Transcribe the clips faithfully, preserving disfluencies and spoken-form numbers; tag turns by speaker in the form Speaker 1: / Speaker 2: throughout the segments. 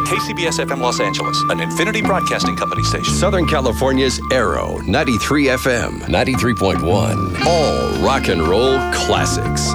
Speaker 1: K C B S F M Los Angeles, an Infinity Broadcasting Company station.
Speaker 2: Southern California's Arrow, ninety-three F M, ninety-three point one. All rock and roll classics.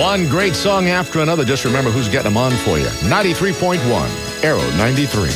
Speaker 3: One great song after another. Just remember who's getting them on for you. ninety-three point one, Arrow ninety-three.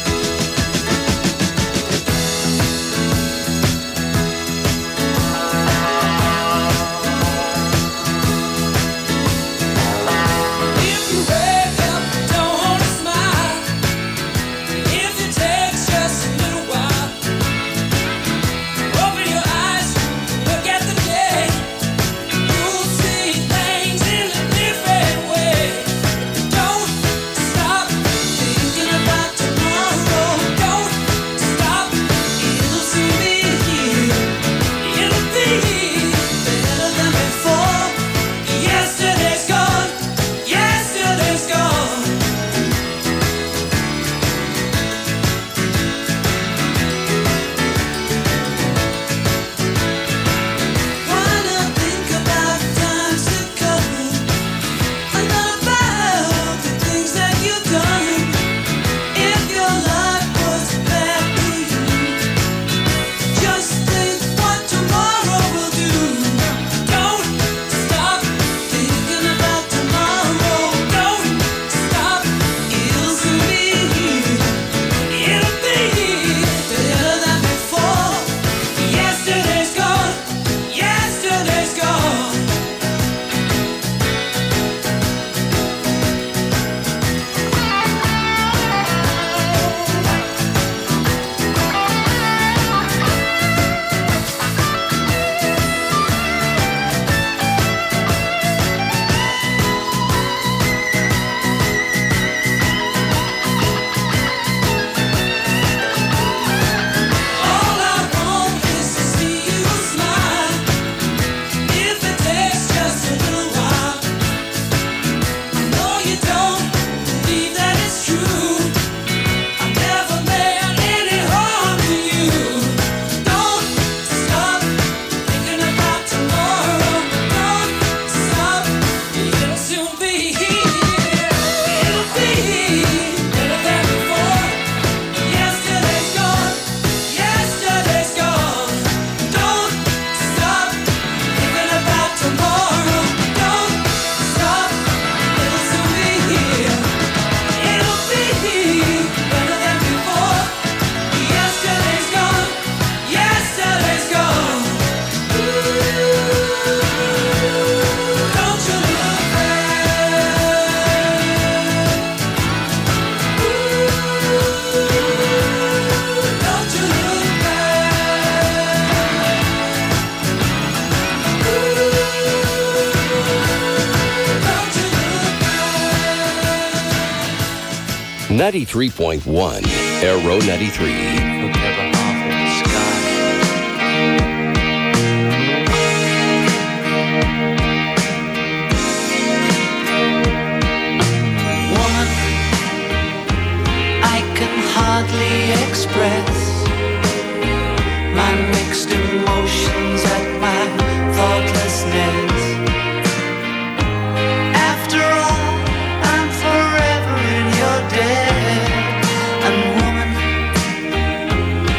Speaker 2: ninety-three point one, Arrow ninety-three.
Speaker 4: Hardly express my mixed emotions at my thoughtlessness. After all, I'm forever in your debt. And woman,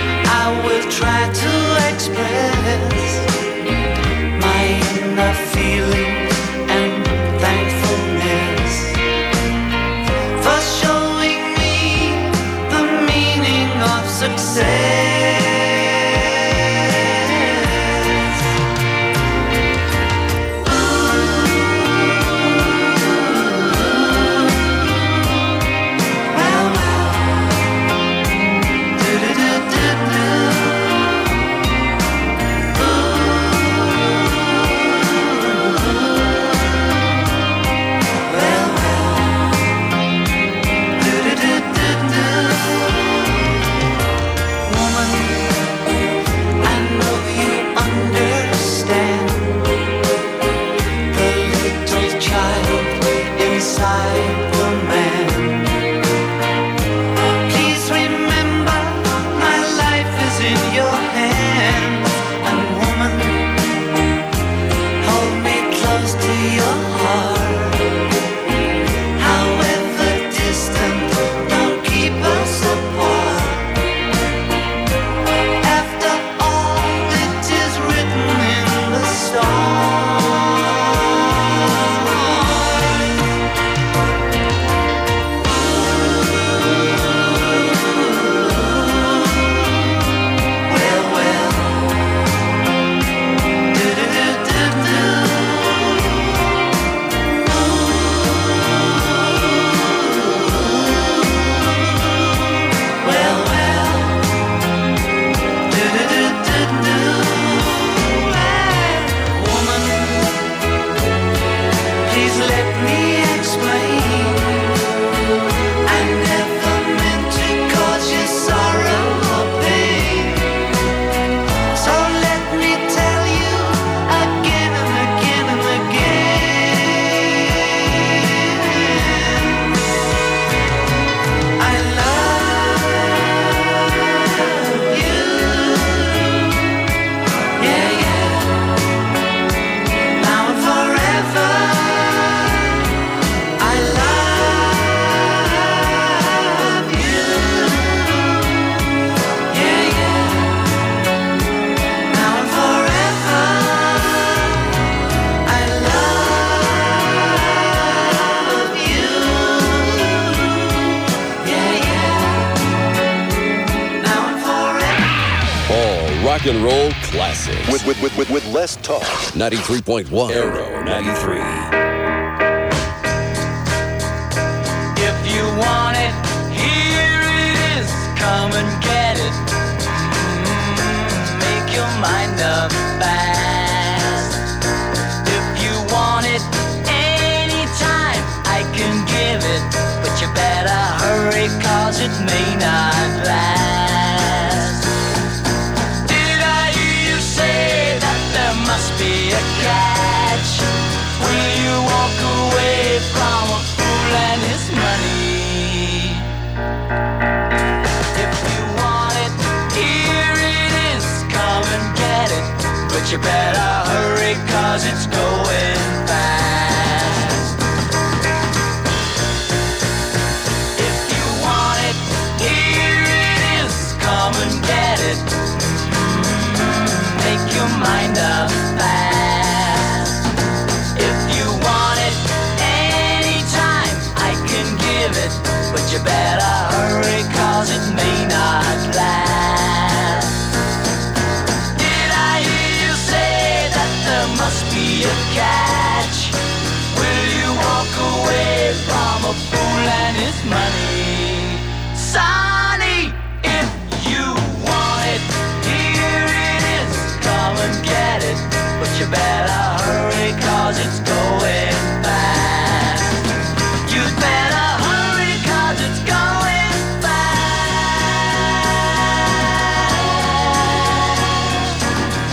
Speaker 2: rock and roll classics.
Speaker 1: With, with, with, with, with less talk.
Speaker 2: ninety-three point one Arrow ninety-three.
Speaker 4: If you want it, here it is. Come and get it. Mm, make your mind up fast. If you want it anytime, I can give it. But you better hurry, cause it may not last. Did I hear you say that there must be a catch? Will you walk away from a fool and his money? If you want it, here it is. Come and get it. But you better hurry, cause it's going fast. If you want it, here it is. Come and get it. Mm, make your mind up fast. If you want it anytime, I can give it. But you better hurry, cause it may not last. Did I hear you say that there must be a catch? Will you walk away from a fool and his money? Sonny, if you want it, here it is. Come and get it. But you better hurry, cause it's going fast. You better hurry, cause it's going fast.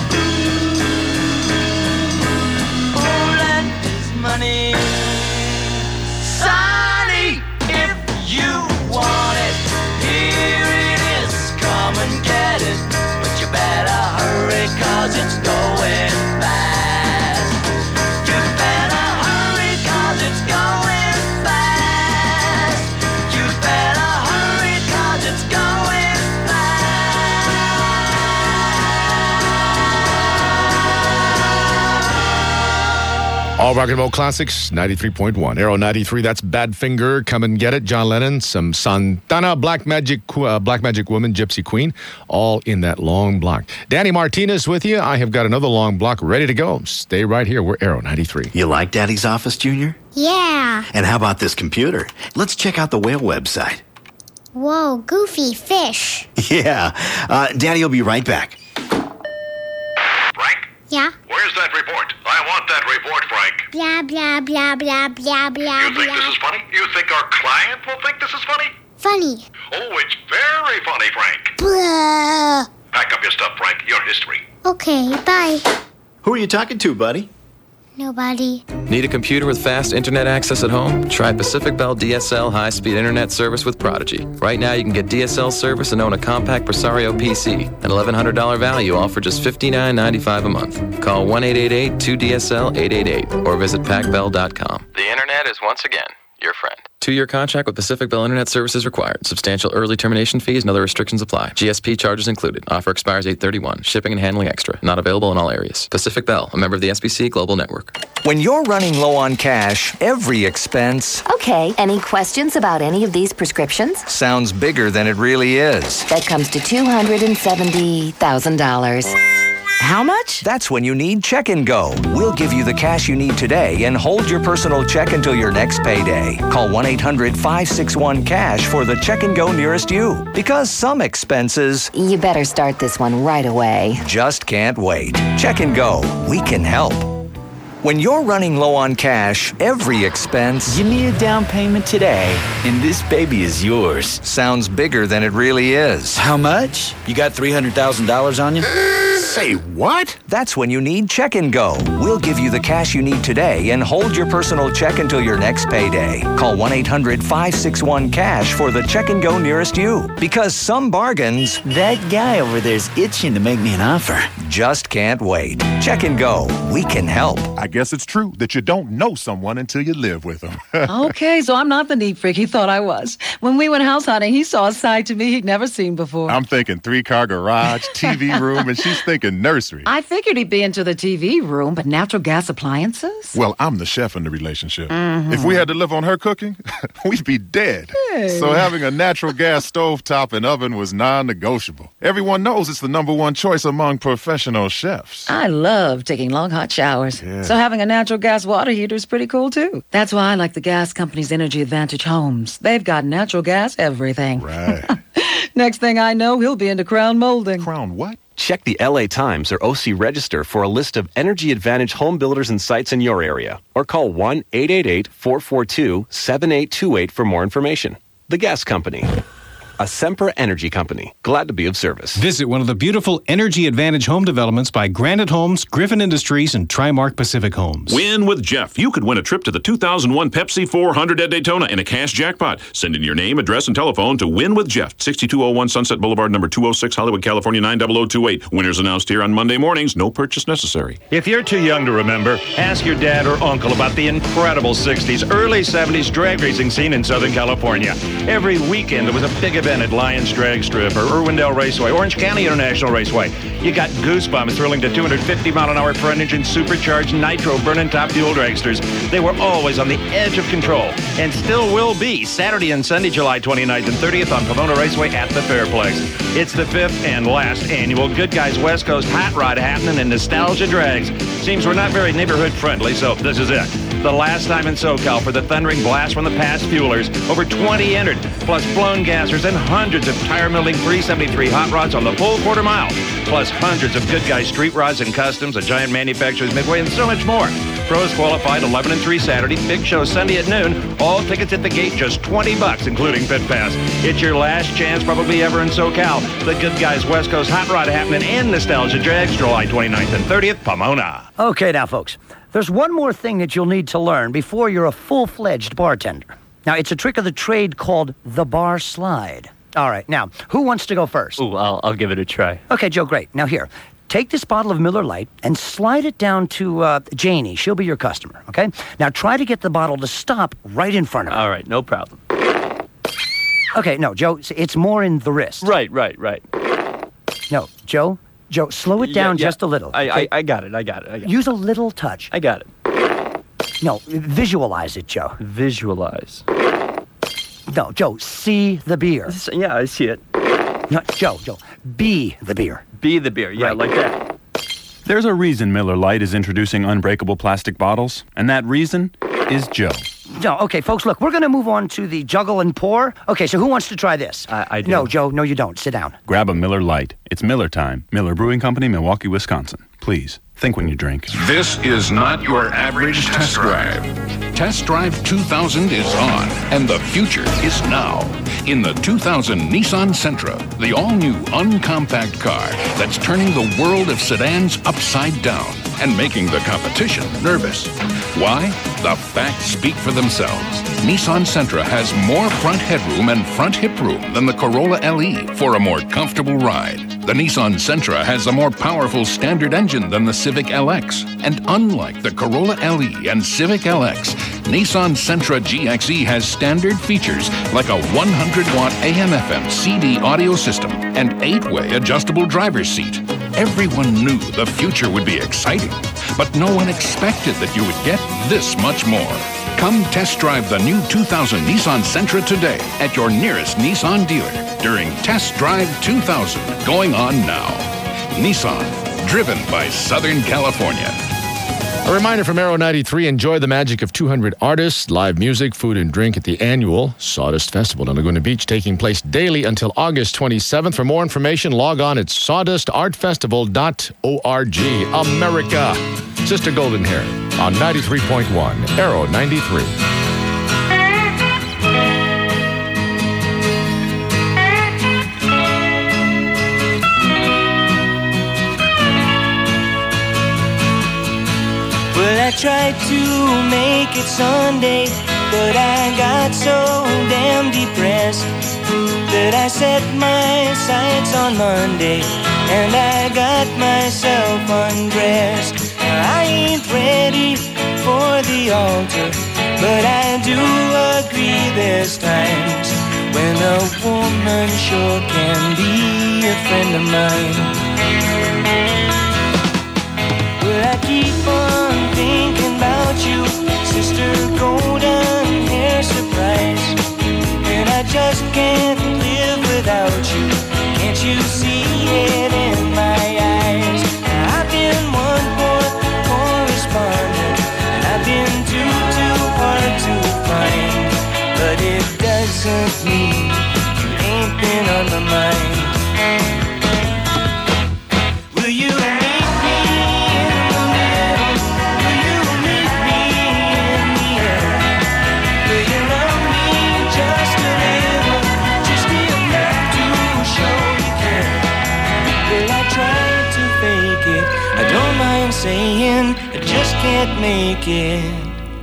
Speaker 4: Fool and his money. Sonny, if you want it, here it is. Come and get it. But you better hurry, cause it's going fast. You better hurry, cause it's going fast. You better hurry, cause it's going fast.
Speaker 3: All rock and roll classics, ninety-three point one. Arrow ninety-three, that's Badfinger, Come and Get It, John Lennon, some Santana, Black Magic uh, Black Magic Woman, Gypsy Queen, all in that long block. Danny Martinez with you. I have got another long block ready to go. Stay right here. We're Arrow ninety-three.
Speaker 5: You like Daddy's office, Junior?
Speaker 6: Yeah.
Speaker 5: And how about this computer? Let's check out the whale website.
Speaker 6: Whoa, goofy fish.
Speaker 5: Yeah. Uh, Daddy will be right back.
Speaker 7: Frank?
Speaker 6: Yeah?
Speaker 7: Where's that report? I want that report, Frank.
Speaker 6: Blah, blah, blah, blah, blah, blah,
Speaker 7: You think
Speaker 6: blah.
Speaker 7: this is funny? You think our client will think this is funny?
Speaker 6: Funny.
Speaker 7: Oh, it's very funny, Frank.
Speaker 6: Blah.
Speaker 7: Pack up your stuff, Frank. Your history.
Speaker 6: Okay, bye.
Speaker 5: Who are you talking to, buddy?
Speaker 6: Nobody.
Speaker 8: Need a computer with fast internet access at home? Try Pacific Bell D S L high-speed internet service with Prodigy. Right now, you can get D S L service and own a compact Presario P C. An eleven hundred dollars value, all for just fifty-nine ninety-five a month. Call one eight eight eight two D S L eight eight eight or visit pac bell dot com. The internet is once again your friend. Two-year contract with Pacific Bell Internet Services required. Substantial early termination fees and other restrictions apply. G S P charges included. Offer expires eight thirty-one. Shipping and handling extra. Not available in all areas. Pacific Bell, a member of the S B C Global Network.
Speaker 9: When you're running low on cash, every expense
Speaker 10: Okay, any questions about any of these prescriptions?
Speaker 9: sounds bigger than it really is.
Speaker 10: That comes to two hundred seventy thousand dollars. How much?
Speaker 9: That's when you need Check and Go. We'll give you the cash you need today and hold your personal check until your next payday. Call one eight hundred five six one cash for the Check and Go nearest you. Because some expenses
Speaker 10: You better start this one right away.
Speaker 9: just can't wait. Check and Go. We can help. When you're running low on cash, every expense
Speaker 11: Give me a down payment today, and this baby is yours.
Speaker 9: sounds bigger than it really is.
Speaker 11: How much? You got three hundred thousand dollars on you?
Speaker 3: Say what?
Speaker 9: That's when you need Check and Go. We'll give you the cash you need today and hold your personal check until your next payday. Call one eight hundred five six one cash for the Check and Go nearest you. Because some bargains
Speaker 11: That guy over there's itching to make me an offer.
Speaker 9: just can't wait. Check and Go. We can help.
Speaker 3: I
Speaker 12: guess it's true that you don't know someone until you live with them.
Speaker 13: Okay, so I'm not the neat freak he thought I was. When we went house hunting, he saw a side to me he'd never seen before.
Speaker 12: I'm thinking three-car garage, T V room, and she's thinking nursery.
Speaker 13: I figured he'd be into the T V room, but natural gas appliances?
Speaker 12: Well, I'm the chef in the relationship.
Speaker 13: Mm-hmm.
Speaker 12: If we had to live on her cooking, we'd be dead.
Speaker 13: Hey.
Speaker 12: So having a natural gas stovetop and oven was non-negotiable. Everyone knows it's the number one choice among professional chefs.
Speaker 13: I love taking long hot showers.
Speaker 12: Yeah.
Speaker 13: So having a natural gas water heater is pretty cool, too. That's why I like the gas company's Energy Advantage homes. They've got natural gas everything.
Speaker 12: Right.
Speaker 13: Next thing I know, he'll be into crown molding.
Speaker 12: Crown what?
Speaker 14: Check the L A Times or O C Register for a list of Energy Advantage home builders and sites in your area. Or call one eight eight eight, four four two, seven eight two eight for more information. The Gas Company. A Sempra Energy company. Glad to be of service.
Speaker 15: Visit one of the beautiful Energy Advantage home developments by Granite Homes, Griffin Industries, and Trimark Pacific Homes.
Speaker 16: Win with Jeff. You could win a trip to the two thousand one Pepsi four hundred at Daytona and a cash jackpot. Send in your name, address, and telephone to Win with Jeff, sixty-two oh one Sunset Boulevard, number two oh six, Hollywood, California, nine oh oh two eight. Winners announced here on Monday mornings. No purchase necessary.
Speaker 17: If you're too young to remember, ask your dad or uncle about the incredible sixties, early seventies drag racing scene in Southern California. Every weekend there was a big event at Lions Drag Strip or Irwindale Raceway, Orange County International Raceway. You got goosebumps thrilling to two hundred fifty mile an hour front engine supercharged nitro burning top fuel dragsters. They were always on the edge of control and still will be Saturday and Sunday, July twenty-ninth and thirtieth on Pomona Raceway at the Fairplex. It's the fifth and last annual Good Guys West Coast Hot Rod happening in Nostalgia Drags. Seems we're not very neighborhood friendly, so this is it. The last time in SoCal for the thundering blast from the past fuelers. Over twenty entered, plus blown gassers and hundreds of tire-milling three seventy-three hot rods on the full quarter mile, plus hundreds of Good Guys street rods and customs, a giant manufacturer's midway, and so much more. Pros qualified eleven and three Saturday, big show Sunday at noon. All tickets at the gate just twenty bucks, including pit pass. It's your last chance probably ever in SoCal. The Good Guys West Coast Hot Rod happening in Nostalgia Drags, July twenty-ninth and thirtieth, Pomona.
Speaker 18: Okay, now, folks, there's one more thing that you'll need to learn before you're a full-fledged bartender. Now, it's a trick of the trade called the bar slide. All right, now, who wants to go first?
Speaker 11: Ooh, I'll, I'll give it a try.
Speaker 18: Okay, Joe, great. Now, here, take this bottle of Miller Lite and slide it down to uh, Janie. She'll be your customer, okay? Now, try to get the bottle to stop right in front of her.
Speaker 11: All right, no problem.
Speaker 18: Okay, no, Joe, it's more in the wrist.
Speaker 11: Right, right, right.
Speaker 18: No, Joe, Joe, slow it down
Speaker 11: Yeah, yeah.
Speaker 18: just a little.
Speaker 11: I,
Speaker 18: okay?
Speaker 11: I, I got it, I got it. I got
Speaker 18: Use a little touch.
Speaker 11: it. I got it.
Speaker 18: No, visualize it, Joe.
Speaker 11: Visualize.
Speaker 18: No, Joe, see the beer.
Speaker 11: Yeah, I see it.
Speaker 18: No, Joe, Joe, be the beer.
Speaker 11: Be the beer, yeah,
Speaker 18: Right.
Speaker 11: like that.
Speaker 19: There's a reason Miller Lite is introducing unbreakable plastic bottles, and that reason is Joe.
Speaker 18: No, okay, folks, look, we're going to move on to the juggle and pour. Okay, so who wants to try this?
Speaker 11: I, I do.
Speaker 18: No, Joe, no, you don't. Sit down.
Speaker 19: Grab a Miller Lite. It's Miller time. Miller Brewing Company, Milwaukee, Wisconsin. Please, think when you drink.
Speaker 20: This is not your average test drive. Test Drive two thousand is on, and the future is now. In the two thousand Nissan Sentra, the all-new uncompact car that's turning the world of sedans upside down and making the competition nervous. Why? The facts speak for themselves. Nissan Sentra has more front headroom and front hip room than the Corolla L E for a more comfortable ride. The Nissan Sentra has a more powerful standard engine than the Civic L X. And unlike the Corolla L E and Civic L X, Nissan Sentra G X E has standard features like a one hundred watt A M F M C D audio system and eight-way adjustable driver's seat. Everyone knew the future would be exciting, but no one expected that you would get this much more. Come test drive the new two thousand Nissan Sentra today at your nearest Nissan dealer during Test Drive two thousand, going on now. Nissan, driven by Southern California.
Speaker 3: A reminder from Aero ninety-three, enjoy the magic of two hundred artists, live music, food and drink at the annual Sawdust Festival in Laguna Beach, taking place daily until August twenty-seventh. For more information, log on at sawdust art festival dot org. America. Sister Golden Hair on ninety-three point one, Aero ninety-three.
Speaker 4: Well, I tried to make it Sunday, but I got so damn depressed that I set my sights on Monday and I got myself undressed. I ain't ready the altar. But I do agree there's times when a woman sure can be a friend of mine. Well, I keep on thinking about you, sister golden hair surprise. And I just can't live without you. Can't you see it in my eyes? I've been one poor correspondent, and I've been too, too hard to find. But it doesn't mean you ain't been on my mind. Will you meet me in the middle? Will you meet me in the air? Will you love me just a little, just enough to show you care? Will I try to fake it? I don't mind saying I just can't make it.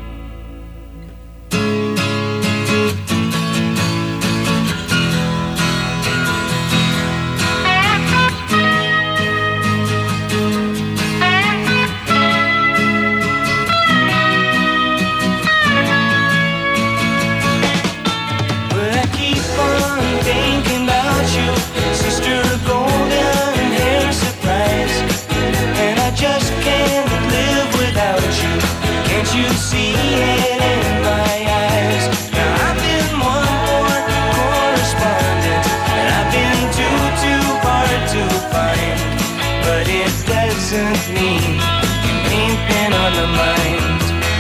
Speaker 4: You see it in my eyes. Now I've been one more correspondent, and I've been too, too hard to find. But it doesn't mean you ain't been on my mind.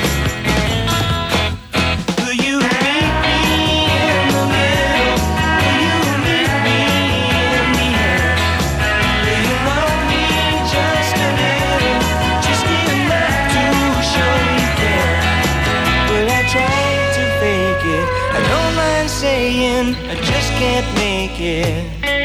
Speaker 4: Will you meet me in the middle? Will you meet me in the air? Will you love me just a little, just enough to show you? Try to fake it. I don't mind saying I just can't make it.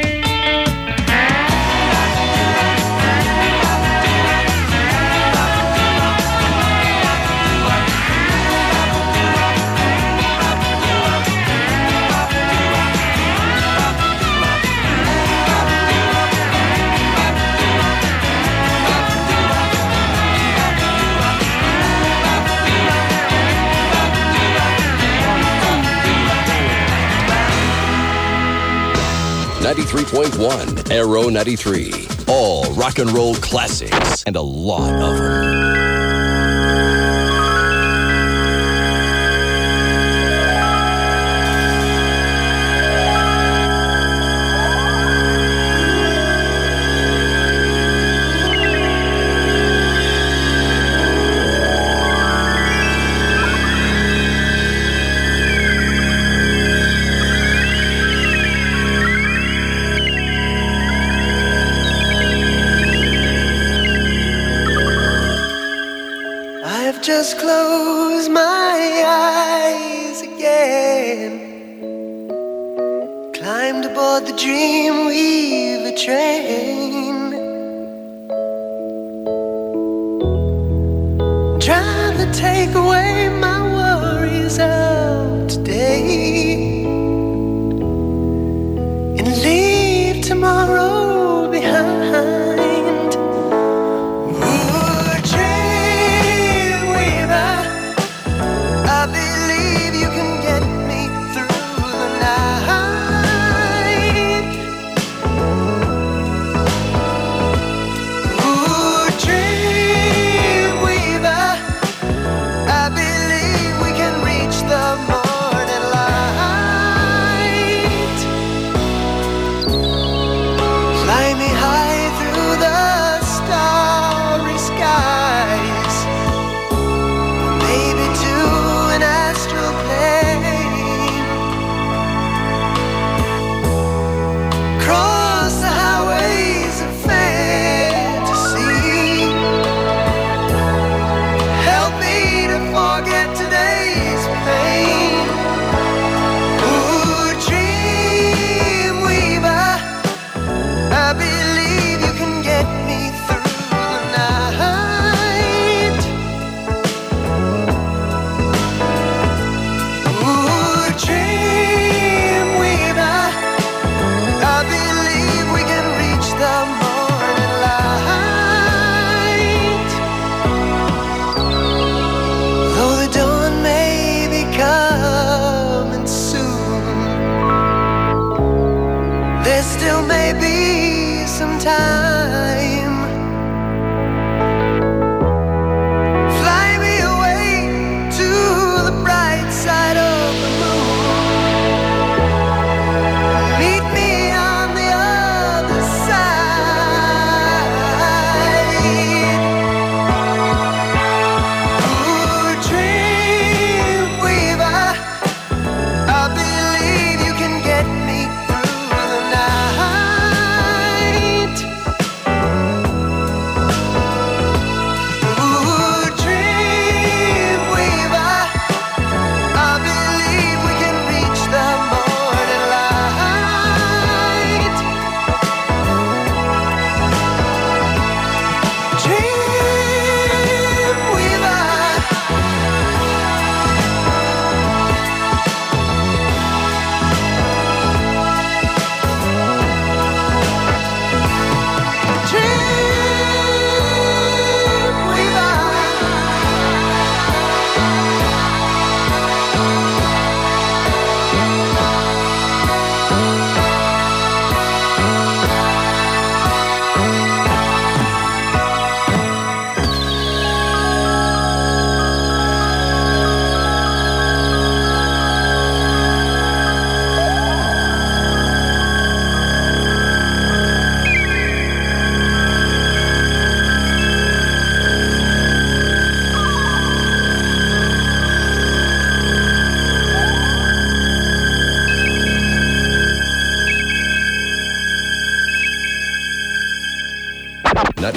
Speaker 2: ninety-three point one, Aero ninety-three. All rock and roll classics and a lot of them.
Speaker 4: Just close my eyes again. Climbed aboard the Dreamweaver train. Trying to take away my worries of today and leave tomorrow behind. Reach the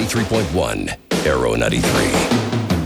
Speaker 2: ninety-three point one, Arrow ninety-three.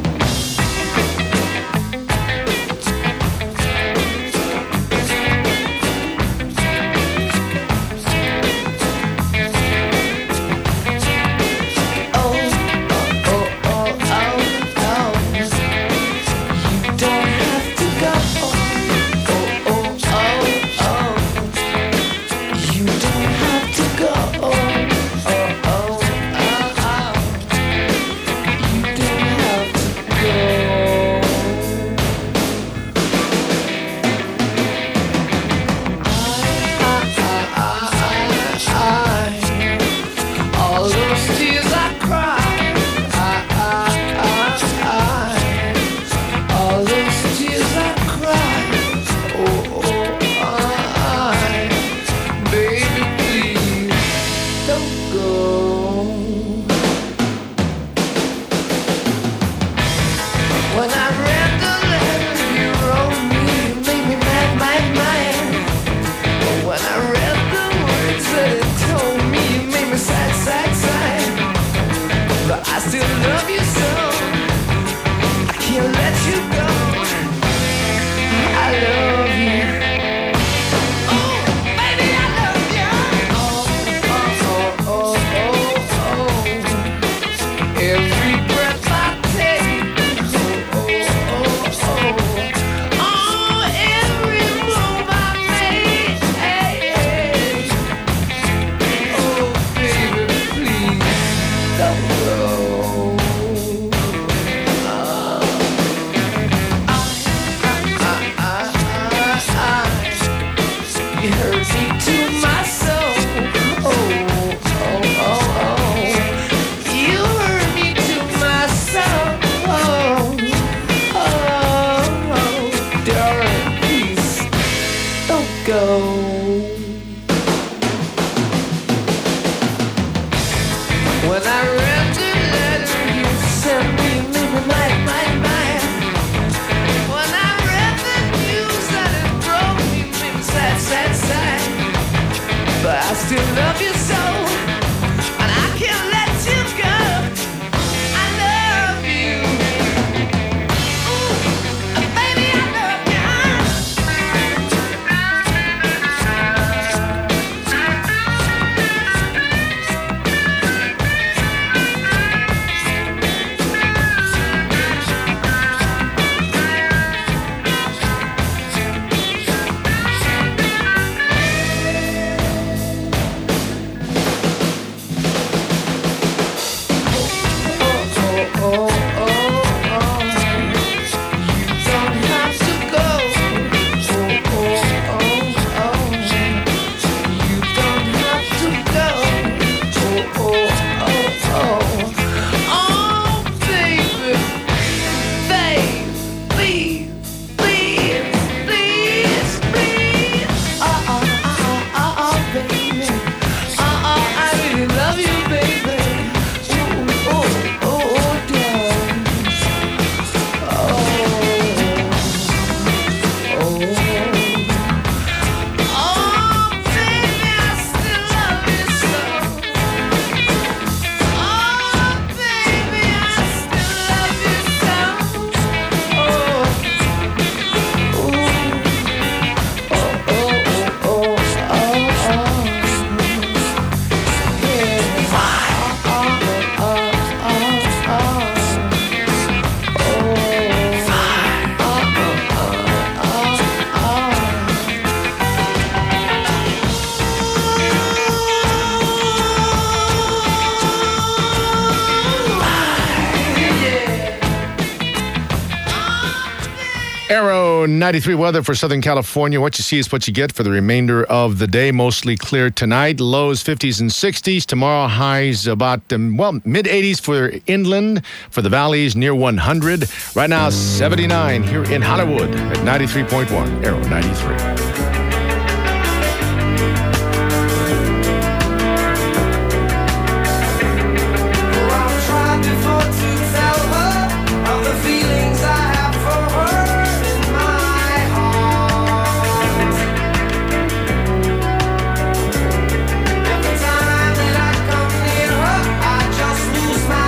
Speaker 3: Arrow ninety-three weather for Southern California. What you see is what you get for the remainder of the day. Mostly clear tonight. Lows fifties and sixties. Tomorrow highs about, um, well, mid eighties for inland. For the valleys, near one hundred. Right now, seventy-nine here in Hollywood at ninety-three point one. Arrow ninety-three.
Speaker 4: Lose my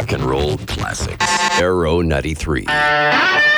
Speaker 2: rock and roll classics. Arrow ninety-three.